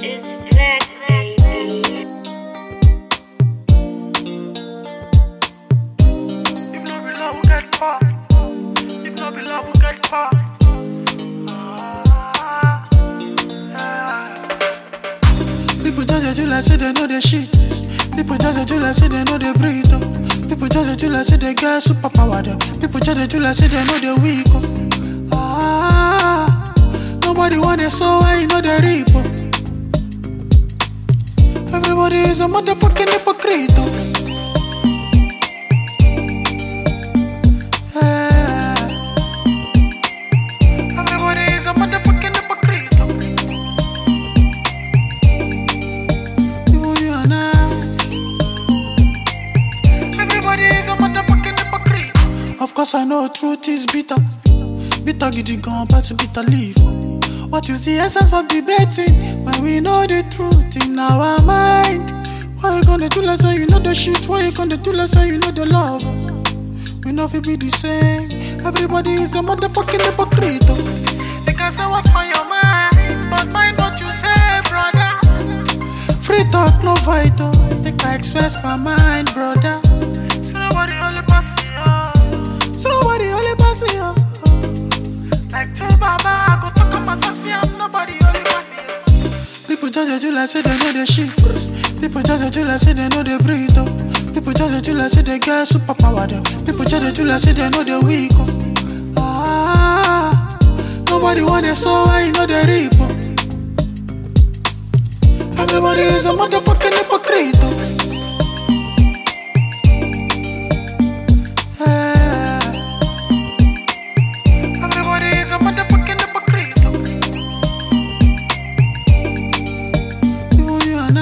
It's black, baby. If no be love, we get caught. If no be love, we get caught. People judge you like say they know the shit. People judge you like say they know the breathe. People judge you like say they get superpower. People judge you like say they know the weak. Nobody want it, so I know the reap. Everybody is a motherfucking hypocrite. Everybody is a motherfucking hypocrite. Even you and I. Everybody is a motherfucking hypocrite. Of course I know truth is bitter. Bitter giddy gone, but bitter leaf. What is the essence of debating when we know the truth in our mind? Why you gonna do like so you know the shit? Why you gonna do like so you know the love? We know we be the same. Everybody is a motherfucking hypocrite. They can say what's on your mind, but mind what you say, brother. Free talk, no fight. They can express my mind, brother. So nobody only pass you. So nobody only pass you. Like two baba, I go talk about social, nobody only pass you. People judge you like say they know the shit. People judge you like say they know the breathe. People judge you like say they get superpower. People judge you like say they know the weak. Nobody want it, so I know the reap. Everybody is a motherfucking hypocrite. Everybody is a motherfucking hypocrite. Even you and I.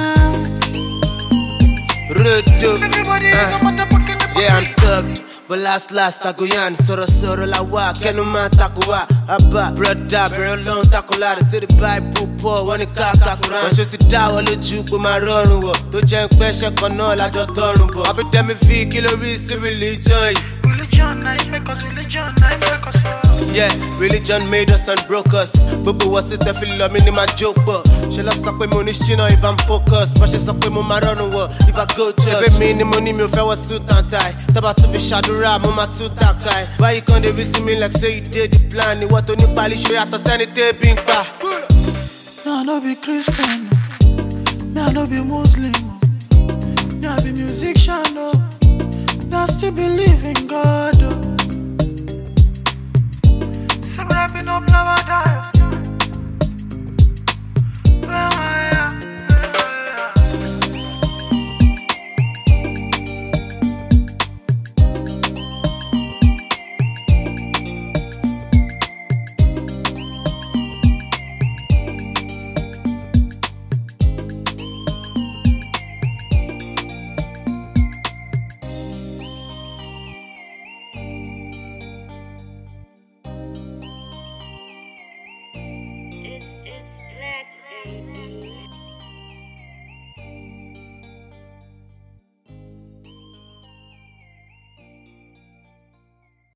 Everybody is a motherfucking hypocrite. Yeah, I'm stuck. But last I go yan. Soro la wa. Kenu man takuwa. Abba, brother, very long takula. The city Bible poor. When it kaka kuran. When she da wale ju po ma rorun wo. To jẹ́ pé ṣe kan náà la jọ tọrùn bọ̀. Abi tell fi kí ló rí sí religion. Religion, I make us religion, I make us. Yeah, religion made us and broke us. Gbogbo wọ́n sì tẹ́ fi lọ mí ní máa jó pọ̀. Ṣé lọ sọ pé mo ní ṣínà if I'm focused. Bọ́ ṣe sọ pé mo máa rọrùn wọ̀ if I go church. Ṣé pé mi ni mo ní mi ò fẹ́ wọ suit and tie. Tọ́ba tó fi ṣàdúrà mo máa tún tàkà ẹ̀. Why you come dey reason me like say you dey the plan? Ìwọ tó ní pálí ṣe yàtọ̀ sẹ́ni tẹ́bí ń pa. Me I no be Christian, me I no be Muslim, me I be musician, me I still believe in God. Say me I be no never die.